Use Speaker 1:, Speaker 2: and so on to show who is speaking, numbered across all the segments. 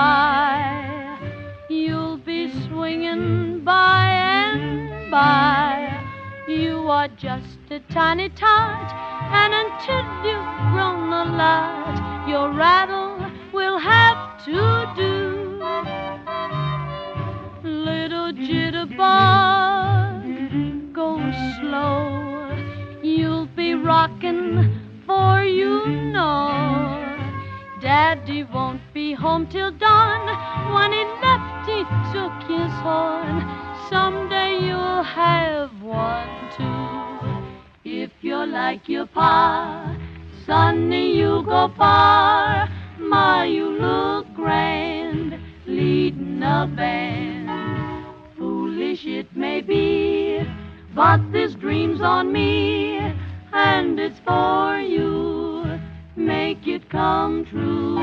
Speaker 1: by. You'll be swinging by and by. You are just a tiny tot, and until you've grown a lot, your rattle will have to do. Little jitterbug, go slow. You'll be rocking, for you know Daddy won't be home till dawn. When he left, he took his horn. Someday you'll have one too. If you're like your pa, Sonny, you'll go far. Ma, you look grand, leading a band. Foolish it may be, but this dream's on me, and it's for you. Make it come true.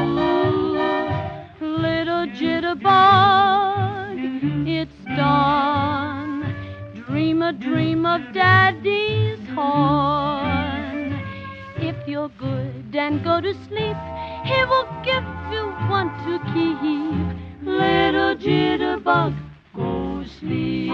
Speaker 1: Little jitterbug, it's dawn. Dream a dream of Daddy's horn. If you're good and go to sleep, he will give you one to keep. Little jitterbug, go sleep.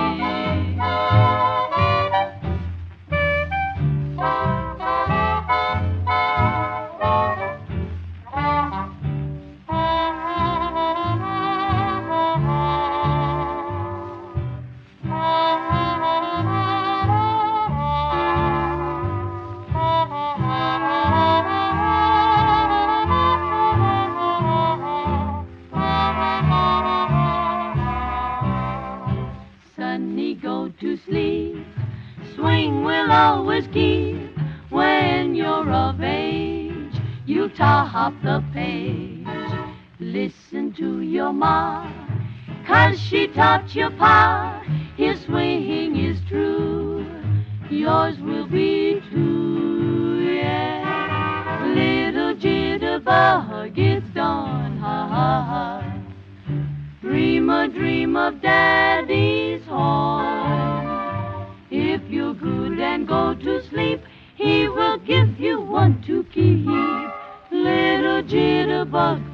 Speaker 1: Sonny, go to sleep. Swing will always keep. When you're of age, you top the page. Listen to your ma, 'cause she taught your pa. His swing is true, yours will be too, yeah. Little jitterbug, it's dawn, ha ha ha. Dream a dream of Daddy's horn. If you're good and go to sleep, he will give you one to keep. Little jitterbug,